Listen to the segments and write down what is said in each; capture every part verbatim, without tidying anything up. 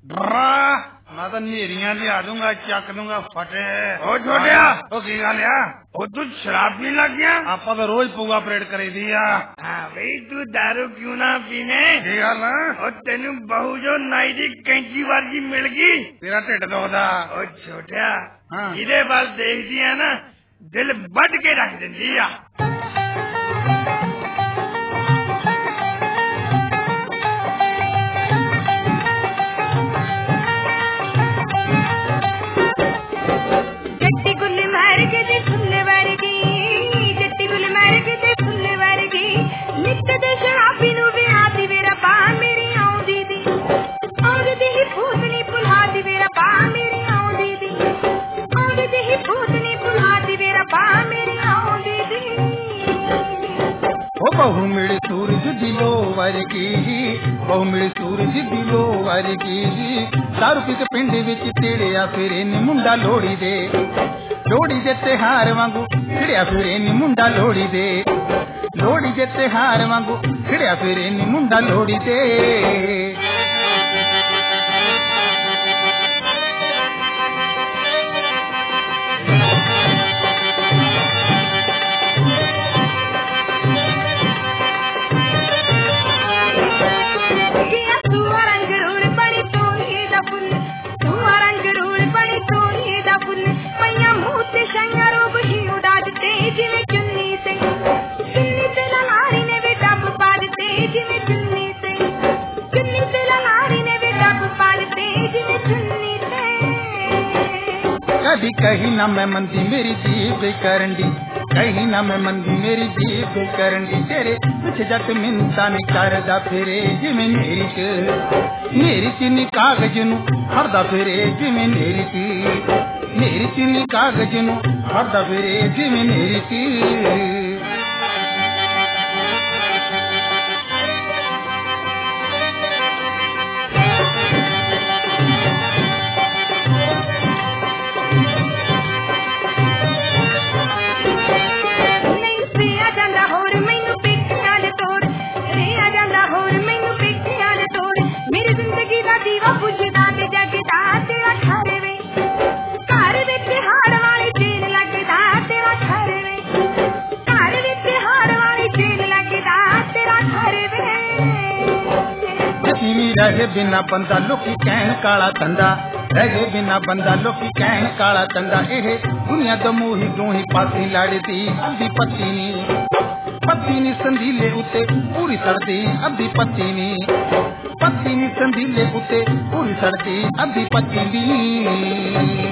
मैं तो नीरियां लिया दूंगा, चक दूंगा फटे। ओ छोटिया, ओ की गल है? ओ तू शराब पीने लग गया? आपा तो रोज पूगा परेड करे दिया। हाँ भाई, तू दारू क्यों ना पीने? की गल है? ओ तेनू बहू जो नाई दी कैंची वर्गी मिल गई, तेरा ढिड दुखदा। ओ छोटिया, जिदे पास देखदी है ना, दिल बड़ के रख देंदी आ। बहु मिल सूरज दिलो वर्गी, बहु मिल सूरज दिलो वर्गी, दारू पी के पिंड विच तिड़िया फिरे नी मुंडा लोड़ी दे, लोड़ी दे त्योहार वांगू खिड़िया फिरे नी मुंडा लोड़ी दे, लोड़ी दे त्योहार वांगू खिड़िया फिरे नी मुंडा लोड़ी दे। कभी कहीं ना मैं मंदी मेरी जीभ करंडी, कहीं ना मैं मंदी मेरी जीभ करंडी, तेरे कुछ जट मिनता नहीं करदा फिरे जिमें मेरी च मेरी चीनी कागज नू हरदा फिरे जिमें मेरी च मेरी चीनी कागज नू हरदा फिरे जिमें मेरी च। रहे बिना बंदा लोकी कहन काला धंधा, रहे बिना बंदा लोकी कहन काला धंधा, एह दुनिया तो मूही दूही पासी लड़दी अद्धी पत्ती नी पत्ती नी संधीले उते पूरी सड़दी अद्धी पत्ती नी पत्ती नी संधीले उते पूरी सड़दी अद्धी पत्ती नी।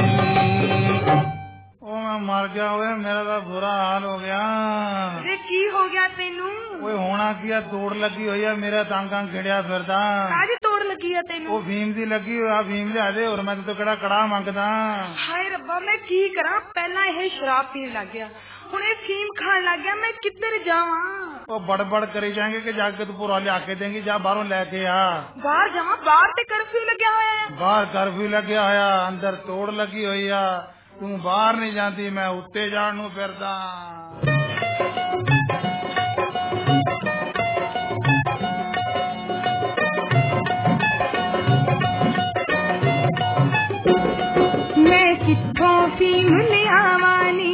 मर गया हुआ, मेरा तो बुरा हाल हो गया। अरे की हो गया तेनू? वो होना किया, तोड़ लगी हुई है, मेरा तंग तंग खिड़िया फिरदा। काजी तोड़ लगी है तेनू? वो भीम दी लगी हुई, भीम लिया दे और मैं तो कड़ा कड़ा मंगदा। हाय रब्बा, मैं की करा? पहला यह शराब पीने लग गया, हुण ये फीम खान लग गया, मैं किधर जावा? वो बड़बड़ करी जाएंगे कि जाके तू पूरा लिया के देंगी, जा बाहरों लेके आ। बाहर जावा? बाहर ते कर्फ्यू लग्या होया है। बाहर कर्फ्यू लग्या होया, अंदर तोड़ लगी हुई है, तू बाहर नहीं जाती, मैं उत्ते जान नू फिरदा। मैं कित्थों फीम लियावानी,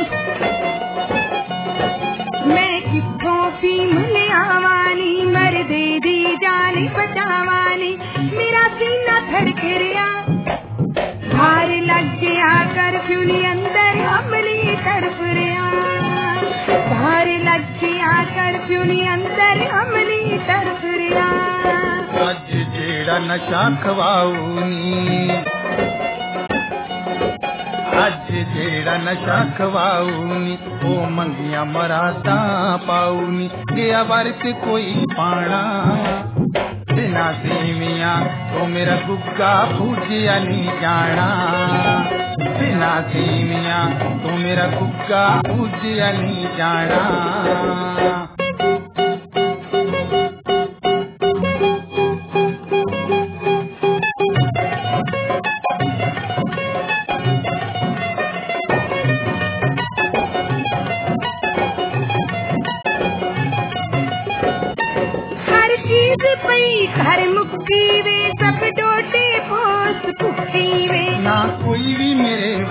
मैं कित्थों फीम लियावानी, मरदे दी जान बचावानी, मेरा सीना धड़क रिया, भार लग गया कर्फ्यू नी अंदर हमली तड़प रिया, भार लग गया कर्फ्यू नी अंदर हमली तड़प रिया। अज जेड़ा नशा खवाऊनी, अज जेड़ा नशा खवाऊनी, ओ मंगिया मरादा पाऊनी, गया वर्त कोई पाना, बिना सेविया तो मेरा गुग्गा पूजिया नहीं जाना, बिना सेविया तो मेरा गुग्गा पूजिया नहीं जाना। हर चीज पई घर मुक्की वे, सब डोटे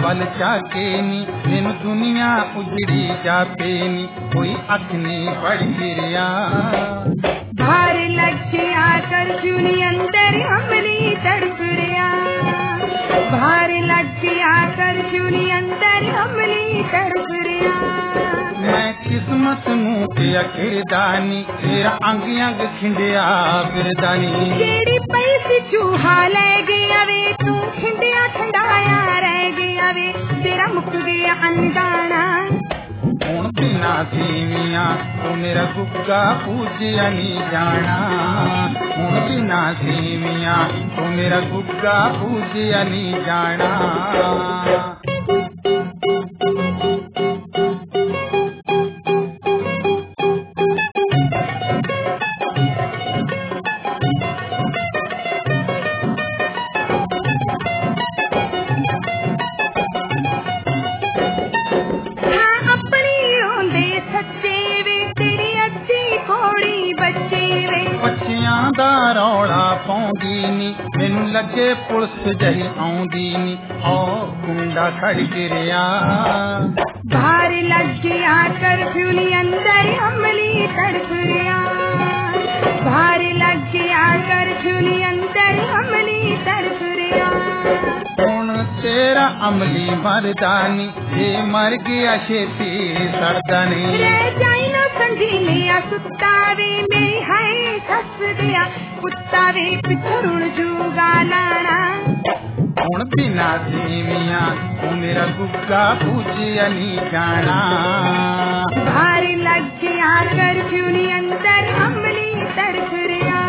वल चाके नी मैनू दुनिया उजड़ी जापे नी कोई अख नहीं पड़ी फिरिया भार लग गया कर्फ्यू नी अंदर हमली तड़प रिया भार लग गया कर्फ्यू नी अंदर हमली तड़प रिया मैं किस्मत नू किया किरदानी तेरा अंग अंग खिंडिया फिरदानी जेड़ी पैसी चूहा ले गया वे तू खिंडिया खंडाया रह गया वे तेरा मुक गया अंदाना हुण बिना सीविया तू मेरा गुग्गा पूजिया नी जाना हुण बिना सीविया तू मेरा गुग्गा पूजिया नी जाना रौला पाउंदी नी मैनू लगे पुलिस जही आउंदी नी ओ कुंडा खड़ गिरिया बाहर लग गया कर्फ्यू नी अंदर अमली तड़प रिया बाहर लग गया कर्फ्यू नी अंदर अमली तड़प रिया हुण तेरा अमली मरदानी ये मर गया छेती सड़दा नहीं रह जाई ना संजी लिया सुत्ता वे मेरी हाय सस दिया कुत्ता वे पिछरुण जूगा लाना हुण बिना सीविया तू मेरा गुग्गा पूजिया नी जाना भारी लग गया कर्फ्यू नी अंदर अमली तड़प रिया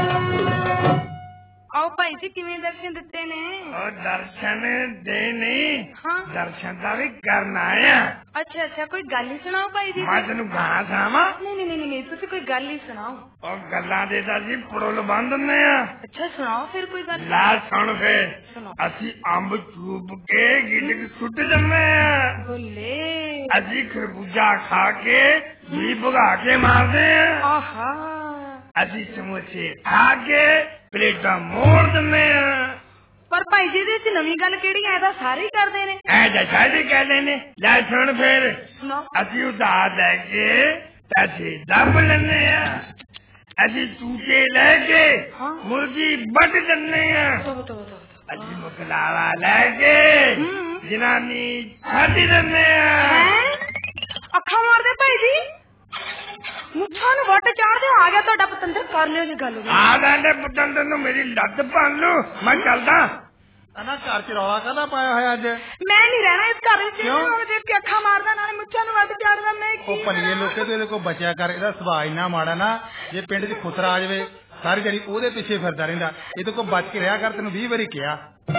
आओ भाई जी किवें दर्शन दिते ने ओ दर्शन दे नहीं हाँ दर्शन दा भी करना आया अच्छा अच्छा कोई गल ही सुनाओ भाई जी मैं तेनू गाना सुनावा नहीं नहीं नहीं नहीं तुसी कोई गल ही सुनाओ ओ गल्लां दे दा जी पड़ोल बंद ने आ अच्छा सुनाओ फिर कोई गल ला सुन फिर सुनो असी अंब चूप के गिटक सुट जम्मे आ बोले असी खरबूजा खा के भी भगा के मारदे आ आहा असी समोसे खा के प्लेटा मोड़ दमे पर भाई जी दे नवी गल केड़ी है दा सारे ही करदे ने ऐ जा सारे कहदे ने ले सुन फिर सुनाओ असी उधार लेके पैसे दब लेने आ असी टूटे लेके हाँ? मुर्गी बट जन्ने आ तो तो तो असी मुकलावा लेके जनानी छाती देने आ अखा मार दे भाई जी मुच्छां नूं वट चाड़ दे आ गया ਤੁਹਾਡਾ ਪਤੰਦਰ ਕਰ ਲਿਓ ਜੀ ਗੱਲ ਆ ਗਏ ਪਤੰਦਰ ਨੂੰ ਮੇਰੀ ਲੱਤ ਭੰਨ ਲੂ ਮੈਂ ਚੱਲਦਾ ਨਾ ਘਰ ਚ ਰੌਲਾ ਕਾਹਦਾ ਪਾਇਆ ਹੋਇਆ ਅੱਜ ਮੈਂ ਨਹੀਂ ਰਹਿਣਾ ਇਸ ਘਰ ਵਿੱਚ ਉਹਨੂੰ ਦੇਖ ਕੇ ਅੱਖਾਂ ਮਾਰਦਾ ਨਾਲੇ ਮੁੱਛਾਂ ਨੂੰ ਵੱਟ ਚਾੜਦਾ ਮੈਂ ਕੀ ਉਹ ਭਲੀਏ ਲੋਕੇ ਤੇ ਇਹਦੇ ਕੋਲ ਬਚਿਆ ਕਰ ਇਹਦਾ ਸੁਭਾਅ ਇੰਨਾ ਮਾੜਾ ਨਾ ਜੇ ਪਿੰਡ 'ਚ ਖੁਸਰਾ ਆ ਜਾਵੇ ਸਾਰੀ ਜਿਹੜੀ ਉਹਦੇ ਪਿੱਛੇ ਫਿਰਦਾ ਰਹਿੰਦਾ ਇਹਦੇ ਕੋਲ ਬਚ ਕੇ ਰਿਹਾ ਕਰ ਤੈਨੂੰ ਵੀਹ ਵਾਰੀ ਕਿਹਾ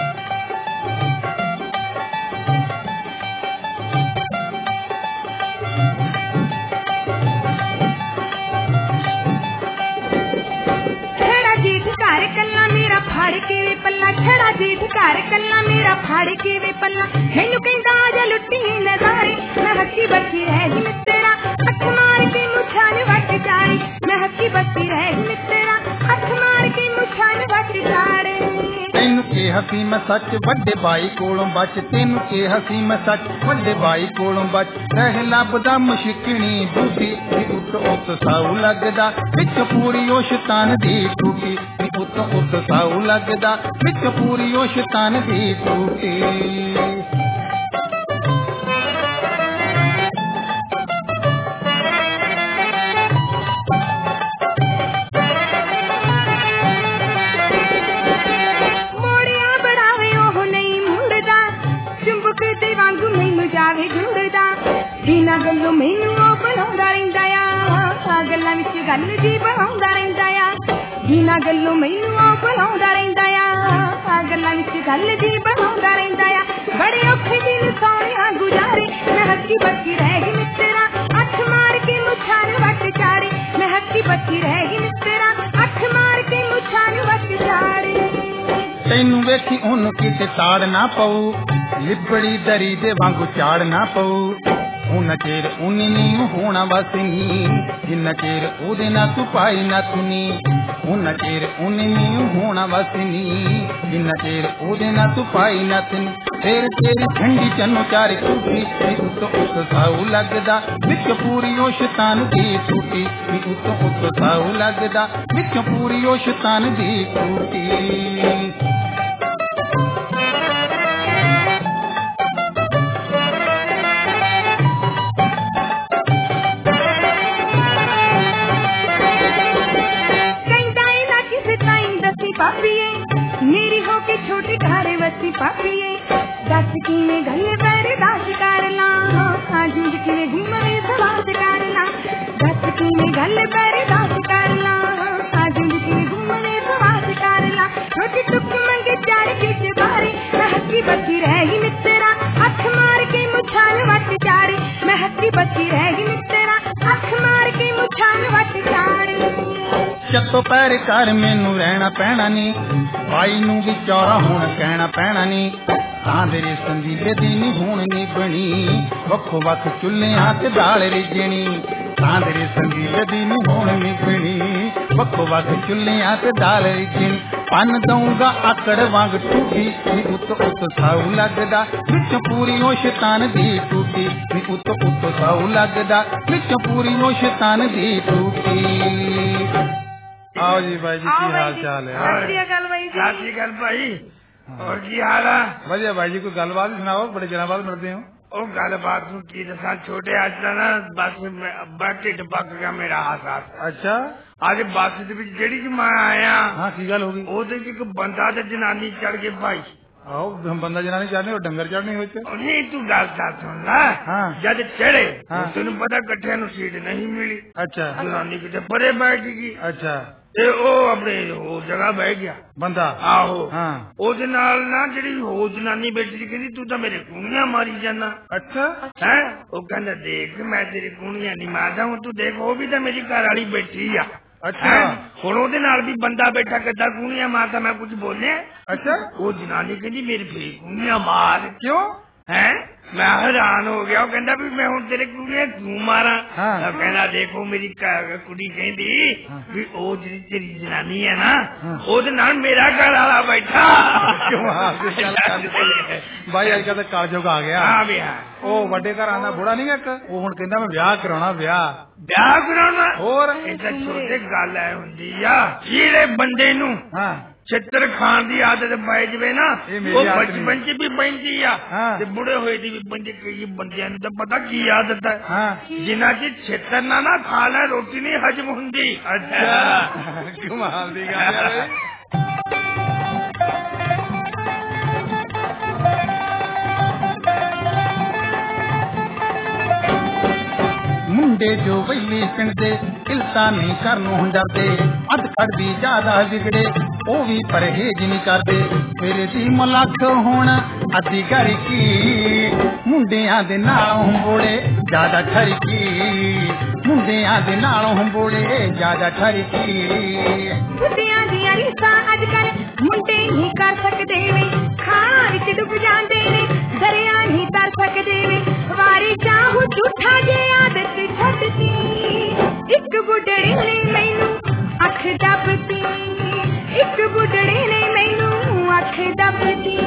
फाड़ के वे पल्ला छड़ा जेठ घर कल्ला मेरा फाड़ के वे पल्ला मैनू कहंदा आजा लुट्टी नजारे मैं हसी बसी रह गई मित्रा अख मार के मुछान वट जारे मैं हसी बसी रह गई मित्रा अख मार के मुछान वट जारे तेनू के हसी मैं सच वड्डे बाई कोलों बच तेनू के हसी मैं सच वड्डे बाई कोलों बच रह लभदा मुशिकनी दूधी उत उत साऊ लगदा विच पूरी ओ शैतान दी टूटी उत उत साऊ लगदा विच पूरी ओ शैतान दी टूटी बिना गल्लों मैनू बनाउंदा रहिंदा आ गल्लां विच गल जी बनाउंदा रहिंदा आ बिना गल्लों मैनू बनाउंदा रहिंदा आ गल्लां विच गल जी बनाउंदा रहिंदा आ बड़े औखे दिन सोहणिया गुजारे मैं हसी बसी रह गई मित्रा अख मार के मुछान वट चाड़े मैं हसी बसी रह गई मित्रा अख मार के मुछान वट चाड़े तैनू वेखी ओनू किते ताड़ ना पऊ लिबड़ी दरी दे वांगू चाड़ ना पऊ उन चेर उन्नी नी होना वसनी जिन्ना चेर ओदे ना तू पाई ना तुनी उन चेर उन्नी नी होना वसनी जिन्ना चेर ओदे ना तू पाई ना तुनी फिर तेरी ठंडी चन्नो चारी टूटी उत्तो उत्तो साऊ लगदा विच पूरी ओ शैतान दी टूटी उत्तो उत्तो साऊ लगदा विच पूरी ओ शैतान दी टूटी। मेरी होके छोटी घारे वसी पापिए दस की में गले पर दास करना जिंदगी में घूमने सवास करना दस की में गले पर दास करना जिंदगी में घूमने सवास करना छोटी टुक मंगे चार किस बारे मैं हंसी बची रहेगी मित्रा अख मार के मुछान वट चारे मैं हंसी बची रहेगी मित्रा अख मार के मुछान वट चारे। चत्तो पैर कर मैनू रहना पैना नी भाई नू भी चौरा होना कहना पैना नी तां तेरे संदीले दी नी हुण नी बनी वक्खो वक्ख चुल्लियां ते दाल रिजनी तां तेरे संदीले दी नी हुण नी बनी वक्खो वक्ख चुल्लियां ते दाल रिजनी पन दूंगा आकड़ वांग टूटी उत्तो उत्तो साऊ लगदा विच पूरी ओ शैतान दी टूटी उत्तो उत्तो साऊ लगदा विच पूरी ओ शैतान दी टूटी। आओ जी भाई जी की हाल चाल है? सत श्री अकाल भाई और की हाल है? बढ़िया भाई जी कोई गलबात सुनाओ बड़े दिनों बाद मिलते हो। ओ गलबात की दसा छोटे आज ना बस अब्बा ढिड पक गया मेरा हाथ। अच्छा आज बस जेड़ी मैं आया हाँ की गल होगी ओदे एक बंदा ते जनानी चढ़ के भाई आओ हम बंदा जनानी चढ़ने और डंगर चढ़ने हुए नहीं तू गल सुन ला हाँ। जद चढ़े हाँ। तेन पता कट्ठे नु सीट नहीं मिली। अच्छा जनानी किते परे बैठ गई। अच्छा ते ओ अपने ओ जगह बह गया बंदा आहो हाँ ओदे नाल ना जेड़ी हो जनानी बैठी सी कहंदी तू तां मेरे कूणियां मारी जाना। अच्छा है ओ कहंदा देख मैं तेरी कूणियां नहीं मारदा हूं तू देख वो भी तां मेरी घर वाली बैठी आ। अच्छा हुण ओदे नाल भी बंदा बैठा किद्दां कूणियां मारदा मैं कुछ बोले। अच्छा वो जनानी कहंदी मेरी फिर कूणियां मार क्यों है मैं हैरान हो गया। कहना भी मैं हूँ तेरे कुड़ियां क्यों मारा। हाँ। कहना देखो मेरी कुड़ी कहती भी ओ जी तेरी जनानी है ना हाँ। ओदे नाल मेरा घर वाला बैठा। भाई अज कल कालजुग आ गया। हाँ भी हाँ ओ वड्डे घर आंदा बुढ़ा नहीं एक वो हुण कहंदा मैं ब्याह कराउणा ब्याह ब्याह कराउणा होर इस छोटे गल है हुंदी आ जेड़े बंदे नू हाँ चित्र खान की आदत पै जाए ना वो बचपन च भी पैंदी आ ते बुढ़े होए दी भी पैंदी। कई बंदियां नूं तां पता की आदत है जिन्ना च छित्र ना ना खा लै रोटी नहीं हजम हुंदी। अच्छा कमाल दी गल है। मुंडे जो वैली पिंड दे इल्ता नहीं करनों डरदे अध खड़दी ज्यादा बिगड़े ओ भी परहेज नहीं करदे मेरे दी मलख होना अद्धी घर की मुंडियां दे नालों बोले ज्यादा ठरकी मुंडियां दे नालों बोले ज्यादा ठरकी। बुढ़ियां दियां रीसां अजकल मुंडे नहीं कर सकदे वे खां विच डुब जांदे ने दरिया नहीं तर सकदे वे वारी चाहू झूठा जे आदत छड्डती एक बुढ़ड़े ने मैनू अख दबती एक बुढ़ड़े ने मैनू अख दबती।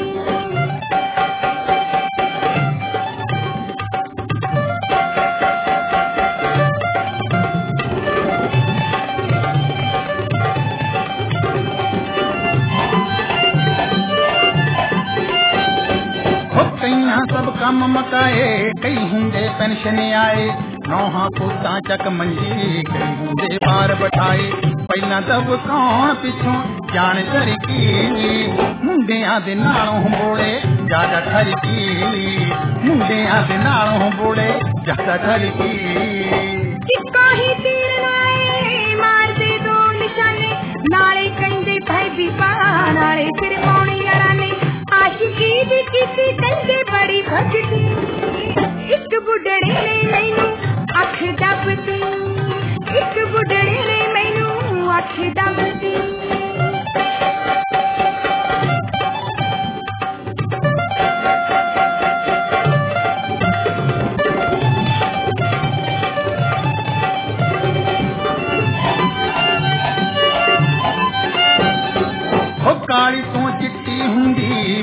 सब काम मकाए कई हुंदे पेंशन आए नौहा पुता चक मंजी कई हुंदे बार बैठाए पहला दब कौन पिछों जान सरकी मुंडियां दे नालों बोले ज्यादा ठरकी मुंडियां दे नालों बोले ज्यादा ठरकी। किसको ही तीर लाए मार दे दो निशाने नाले कहंदे भाई बीबा नाले फिर पौनी याराने आशिकी दी किसी कहंदे बड़ी भगती एक बुढ़ड़े ने मैनू अख दबती एक बुढ़ड़े ने मैनू अख दबती। काली तो चिट्टी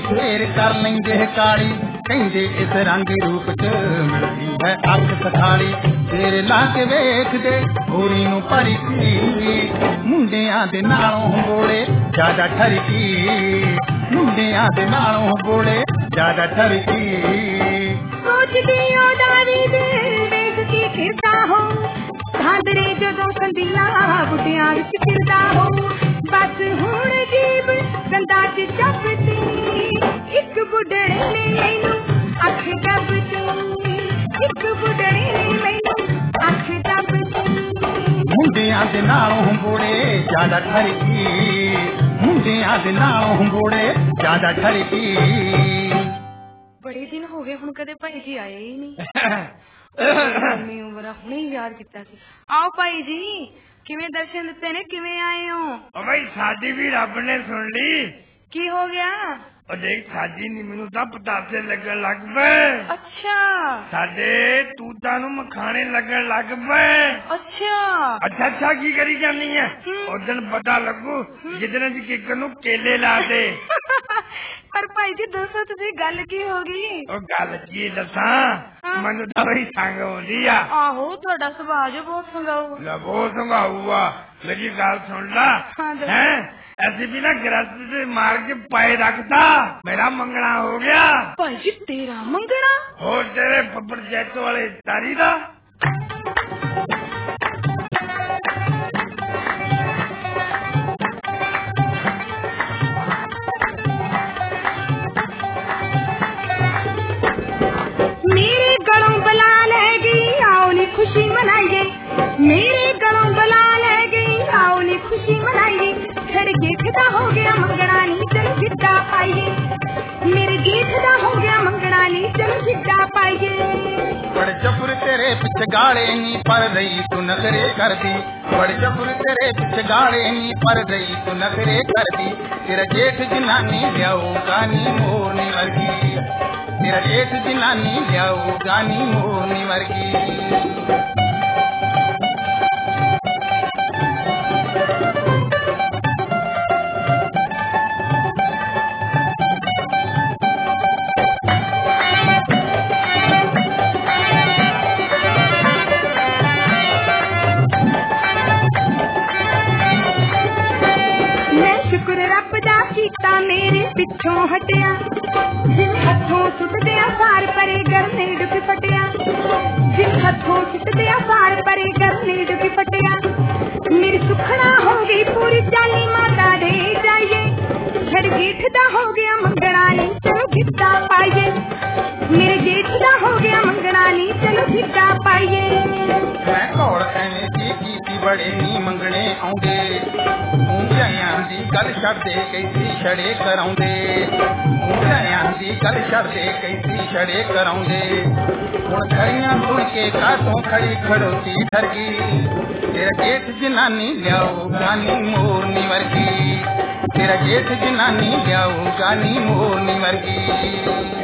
ਫੇਰ ਕਰ ਲੈਂਦੇ ਕਾਲੀ ਕਹਿੰਦੇ ਇਸ ਰੰਗ ਰੂਪ ਚ ਮਿਲਦੀ ਹੈ ਅੱਖ ਸਖਾਲੀ ਤੇਰੇ ਲਾ ਕੇ ਵੇਖਦੇ ਗੋਰੀ ਨੂੰ ਪਰਖੀ ਮੁੰਡਿਆਂ ਦੇ ਨਾਲੋਂ ਬੋਲੇ ਜ਼ਿਆਦਾ ਠਰਕੀ ਮੁੰਡਿਆਂ ਦੇ ਨਾਲੋਂ ਬੋਲੇ ਜ਼ਿਆਦਾ ਠਰਕੀ ਸੋਚਦੀ ਉਹਦਾ ਵੀ ਦਿਲ ਵੇਖ ਕੇ ਫਿਰਦਾ ਹੋ ਧਾਂਦਰੇ ਜਦੋਂ ਕੰਦੀਆਂ ਬੁੱਢਿਆਂ ਵਿੱਚ ਫਿਰਦਾ ਹੋ ਬਸ ਹੁਣ ਜੀਬ ਕੰਦਾ ਚ ਚੱਪਦੀ ਇੱਕ ਬੁੱਢੜੇ ਨੇ ਮੈਨੂੰ ਅੱਖ ਦੱਬਦੀ ਇੱਕ ਬੁੱਢੜੇ ਨੇ ਮੈਨੂੰ ਅੱਖ ਦੱਬਦੀ ਮੁੰਡਿਆਂ ਦੇ ਨਾਲੋਂ ਬੋਲੇ ਜ਼ਿਆਦਾ ਠਰਕੀ ਮੁੰਡਿਆਂ ਦੇ ਨਾਲੋਂ ਬੋਲੇ ਜ਼ਿਆਦਾ ਠਰਕੀ ਬੜੇ ਦਿਨ ਹੋ ਗਏ ਹੁਣ ਕਦੇ ਭਾਈ ਜੀ ਆਏ ਹੀ ਨਹੀਂ ਮੈਂ ਉਮਰ ਹੁਣੇ ਯਾਦ ਕੀਤਾ ਸੀ ਆਓ ਭਾਈ ਜੀ ਕਿਵੇਂ ਦਰਸ਼ਨ ਦਿੱਤੇ ਨੇ ਕਿਵੇਂ ਆਏ ਹੋ ਓ ਭਾਈ ਸਾਡੀ ਵੀ ਰੱਬ ਨੇ ਸੁਣ ਲਈ ਕੀ ਹੋ ਗਿਆ ਉਹ ਦੇਖ ਸਾਡੀ ਨੀ ਮੈਨੂੰ ਤਾਂ ਪਤਾਸੇ ਲੱਗਣ ਲੱਗ ਪਏ ਅੱਛਾ ਸਾਡੇ ਤੂਤਾਂ ਨੂੰ ਮਖਾਣੇ ਲੱਗਣ ਲੱਗ ਪਏ ਅੱਛਾ ਅੱਛਾ ਅੱਛਾ ਕੀ ਕਰੀ ਜਾਂਦੀ ਹੈ ਉਸ ਦਿਨ ਪਤਾ ਲੱਗੂ ਜਿੱਦਣ ਜੀ ਕਿੱਕਰ ਨੂੰ ਕੇਲੇ ਲਾ ਦੇ ਪਰ ਭਾਈ ਜੀ ਦੱਸੋ ਤੁਸੀਂ ਗੱਲ ਕੀ ਹੋ ਗਈ ਉਹ ਗੱਲ ਕੀ ਦੱਸਾਂ ਮੈਨੂੰ ਤਾਂ ਬੜੀ ਸੰਗ ਆਉਂਦੀ ਆ ਆਹੋ ਤੁਹਾਡਾ ਸੁਭਾਅ ਜੋ ਬਹੁਤ ਸੰਗਾਊ ਲਗੋ ਸੰਗਾਊਆ ਮੇਰੀ ਗੱਲ ਸੁਣ ਲਾ ਹੈ ऐसे भी ना गिरफ्त से मार के पाए रखता मेरा मंगना हो गया भाई जी तेरा मंगना हो तेरे पब्बर जैतो वाले तारी दा मेरे गलों बला ले गई आओ नी खुशी मनाइए मेरे गलों बला ले गई आओ नी खुशी मनाइए जेठ दा हो गया मंगना नी चलो गिद्दा पाइए मेरे जेठ दा हो गया मंगना नी चलो गिद्दा पाइए बड़ जबर तेरे पिछ गाले नी पर रही तू नखरे कर दी बड़ जबर तेरे पिछ गाले नी पर रही तू नखरे कर दी तेरा जेठ जनानी लियाओ गानी मोरनी वर्गी तेरा जेठ जनानी लियाओ गानी मोरनी वर्गी मेरे पिछों हटिया जिन हथों सुट दिया सार परे गरने डुक फटिया जिन हथों सुट दिया सार परे गरने डुक फटिया मेरी सुखना हो गई पूरी चाली माता दे जाइए छड़ जेठ दा हो गया मंगना नी चलो गिद्दा पाइए मेरे जेठ दा हो गया मंगना नी चलो गिद्दा पाइए मैं कौड़ कहने की कीती बड़े नी मंगने आउंदे ऊंचाइयां दी गल छड़ दे कैसी छड़े कराउंदे ऊंचाइयां दी गल छड़ दे कैसी छड़े कराउंदे हुण खड़ियां सुन के कातों खड़ी खड़ोती ठरगी तेरा जेठ जनानी लियाओ गानी मोरनी वर्गी तेरा जेठ जनानी लियाओ गानी मोरनी वर्गी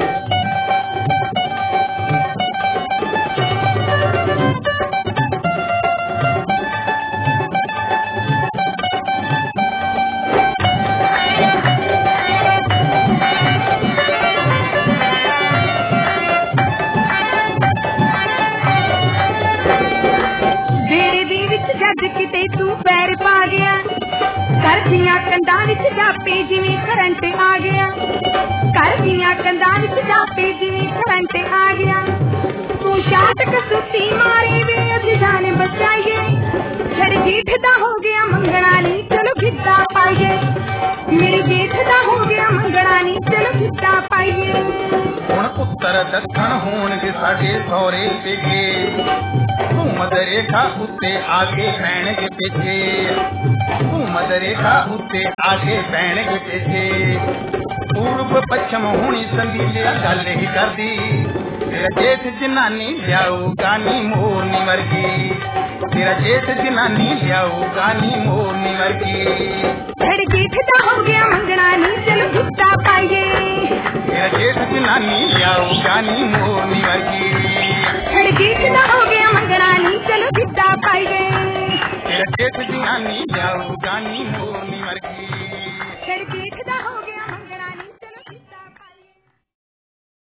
किते तू पैर पा गया घर दियां कंधां विच जापे जिवें करंट आ गया घर दियां कंधां विच जापे जिवें करंट आ गया तू शाट कसुती मारी वे अज जान बचाइए छड़ जेठ दा हो गया मंगना नी चलो गिद्दा पाइए मेरे जेठ दा हो गया मंगना नी चलो गिद्दा पाइए हुण उत्तर दक्षिण होणगे साडे सौरे पेके घूमद रेखा उत्ते आगे पैण के पीछे घूमद रेखा उत्ते आगे पैण के पीछे पूर्व पश्चिम होनी संधी लिया गल ही कर दी तेरा जेठ जनानी लियाओ गानी मोरनी वर्गी तेरा जेठ जनानी लियाओ गानी मोरनी वर्गी छड़ जेठ दा हो गया मंगना नी चलो गिद्दा पाइए तेरा जेठ जनानी लियाओ गानी मोरनी वर्गी छड़ जेठ दा